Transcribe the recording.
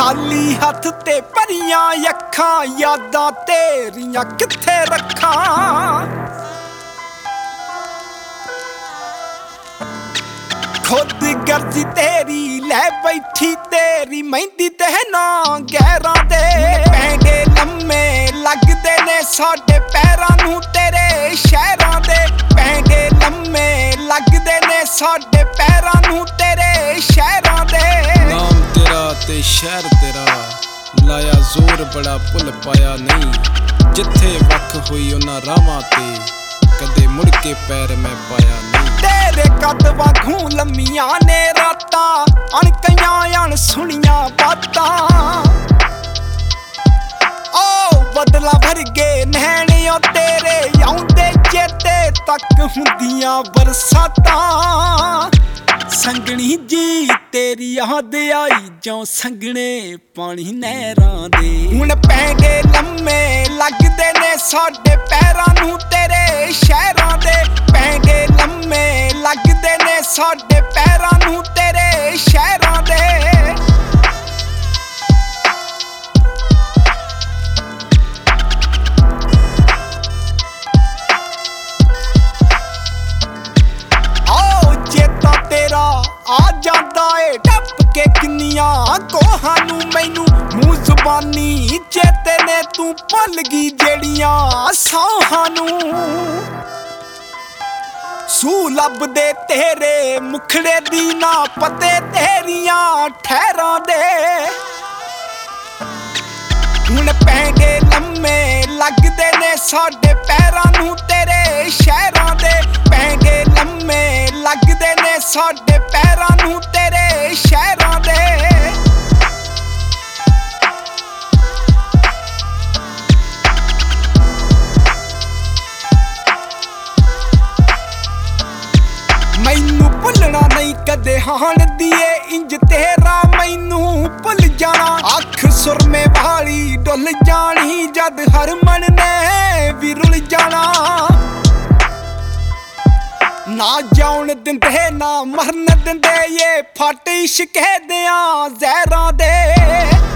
खाली हथ ते भरियां अखां यादां तेरियां कित्थे रखां। खुद गर्जी तेरी लै बैठी तेरी मेहंदी ते ना गैरां दे पैंडे लम्मे लगदे ने साडे पैरां नूं तेरे शहरां दे पैंडे लम्मे लगदे ने साडे पैरां नूं तेरे शहरां दे। नाम तेरा ते शहर तेरा लाया जोर बड़ा भुल पाया नहीं जिथे वख हुई उन्हां रावां ते कदे मुड़ के पैर मैं पाया नहीं। तेरे कद वांगू लम्मियां ने रातां अणकइयां अणसुणियां बातां ओ बदला भरगे नैणियों तेरे आउंदे चेते तक हुंदियां बरसातां। संगनी जी तेरी याद आई जों संगने पानी नहरां दे हुण पैंडे लम्मे लगदे ने साडे पैरां नूं तेरे शहरां दे पैंडे लम्मे लगदे ने साडे पैरां नूं तेरे शहरां दे। आ जांदा ए टप के किन्नियां कोहां नूं मैनू मूंह जुबानी चेते ने तू भुल गई जेड़ियां सौहां नूं। सू लभदे तेरे मुखड़े दी ना पते तेरियां ठहरां दे हुण पैंडे लम्मे लगदे ने साडे पैरां नूं तेरे शहरां दे पैंडे लम्मे लगदे ने साडे पैरां नूं तेरे शहरां दे। मैनू भुलना नहीं कदे हाण दिए इंज तेरा मैनू भुल जाना अख सुरमे वाली डुल जानी जद हरमन ने भी रुल जाना। ना जाउन दिंदे ना मरन दिंदे ये फट इश्क दियां ज़हरां दे।